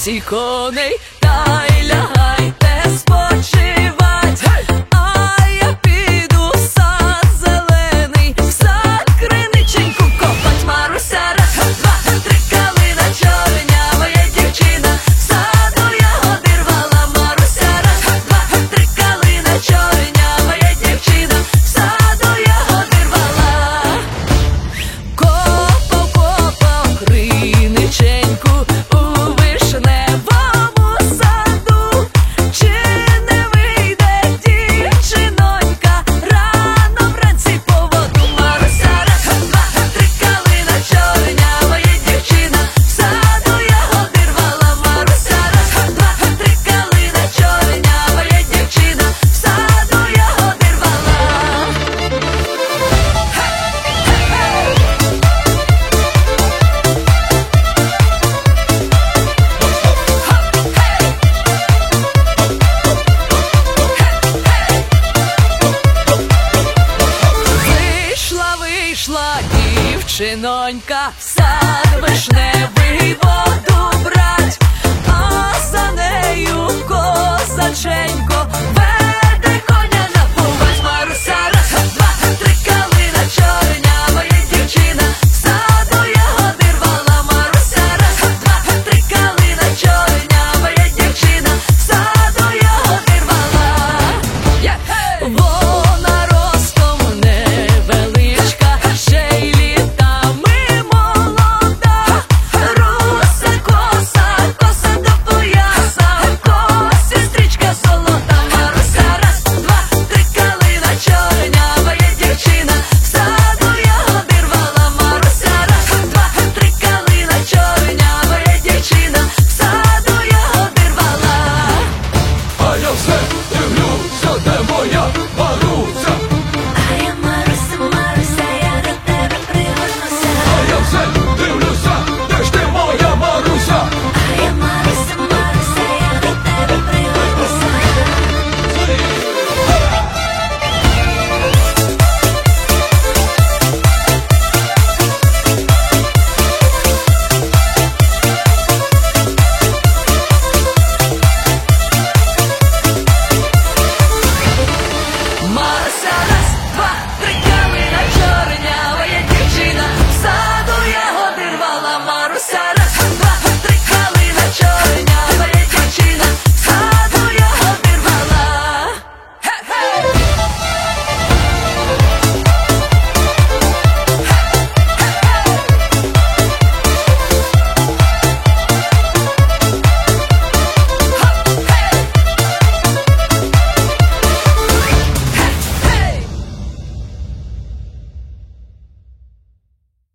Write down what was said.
лавці коней, та й лягайте спочивать. А я піду в сад зелений, в сад криниченьку копать. Маруся, раз, два, три, калина чорнява є дівчина, в саду ягоди рвала. Маруся, раз, два, три, калина чорнява є дівчина, в саду ягоди рвала. Копав криниченьку у вишневому саду, чи не вийде дівчинонька рано вранці по воду. Маруся, раз, два, три, калина чорнява є дівчина, в саду ягоди рвала. Маруся, раз, два, три, калина чорнява є дівчина, в саду ягоди рвала. Вийшла дівчинонька в сад вишневий воду брать, а за нею козаченько